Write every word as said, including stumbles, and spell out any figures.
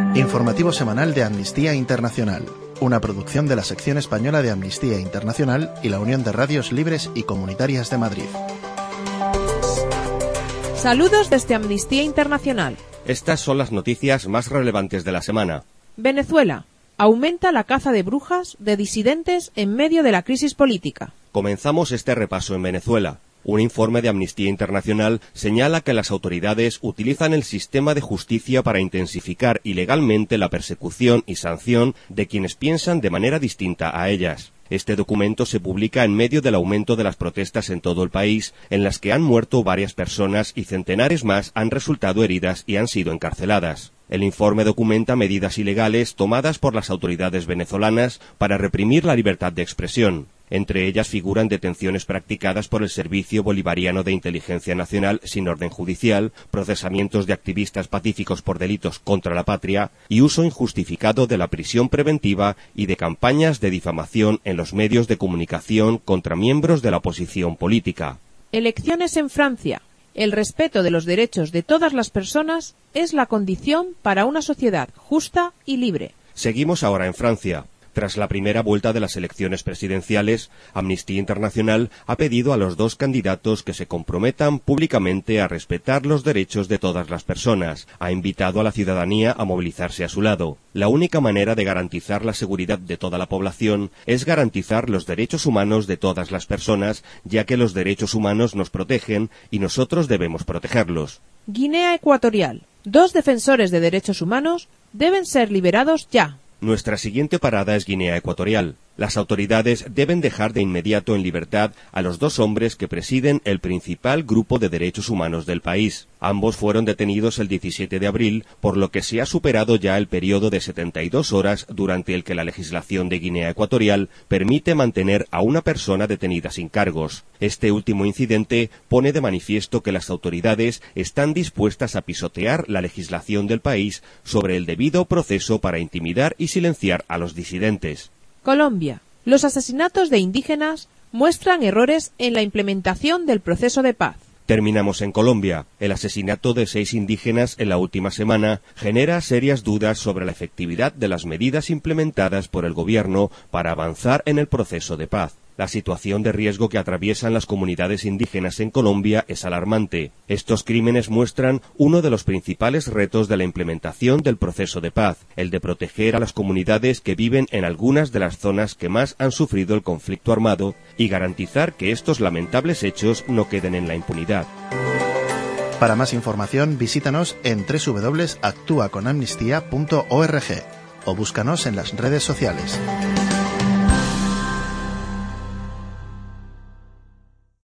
Informativo semanal de Amnistía Internacional, una producción de la sección española de Amnistía Internacional y la Unión de Radios Libres y Comunitarias de Madrid. Saludos desde Amnistía Internacional. Estas son las noticias más relevantes de la semana. Venezuela. Aumenta la caza de brujas de disidentes en medio de la crisis política. Comenzamos este repaso en Venezuela. Un informe de Amnistía Internacional señala que las autoridades utilizan el sistema de justicia para intensificar ilegalmente la persecución y sanción de quienes piensan de manera distinta a ellas. Este documento se publica en medio del aumento de las protestas en todo el país, en las que han muerto varias personas y centenares más han resultado heridas y han sido encarceladas. El informe documenta medidas ilegales tomadas por las autoridades venezolanas para reprimir la libertad de expresión. Entre ellas figuran detenciones practicadas por el Servicio Bolivariano de Inteligencia Nacional sin orden judicial, procesamientos de activistas pacíficos por delitos contra la patria y uso injustificado de la prisión preventiva y de campañas de difamación en los medios de comunicación contra miembros de la oposición política. Elecciones en Francia. El respeto de los derechos de todas las personas es la condición para una sociedad justa y libre. Seguimos ahora en Francia. Tras la primera vuelta de las elecciones presidenciales, Amnistía Internacional ha pedido a los dos candidatos que se comprometan públicamente a respetar los derechos de todas las personas. Ha invitado a la ciudadanía a movilizarse a su lado. La única manera de garantizar la seguridad de toda la población es garantizar los derechos humanos de todas las personas, ya que los derechos humanos nos protegen y nosotros debemos protegerlos. Guinea Ecuatorial. Dos defensores de derechos humanos deben ser liberados ya. Nuestra siguiente parada es Guinea Ecuatorial. Las autoridades deben dejar de inmediato en libertad a los dos hombres que presiden el principal grupo de derechos humanos del país. Ambos fueron detenidos el diecisiete de abril, por lo que se ha superado ya el periodo de setenta y dos horas durante el que la legislación de Guinea Ecuatorial permite mantener a una persona detenida sin cargos. Este último incidente pone de manifiesto que las autoridades están dispuestas a pisotear la legislación del país sobre el debido proceso para intimidar y silenciar a los disidentes. Colombia. Los asesinatos de indígenas muestran errores en la implementación del proceso de paz. Terminamos en Colombia. El asesinato de seis indígenas en la última semana genera serias dudas sobre la efectividad de las medidas implementadas por el gobierno para avanzar en el proceso de paz. La situación de riesgo que atraviesan las comunidades indígenas en Colombia es alarmante. Estos crímenes muestran uno de los principales retos de la implementación del proceso de paz, el de proteger a las comunidades que viven en algunas de las zonas que más han sufrido el conflicto armado y garantizar que estos lamentables hechos no queden en la impunidad. Para más información, visítanos en doble u doble u doble u punto actúa con amnistía punto org o búscanos en las redes sociales.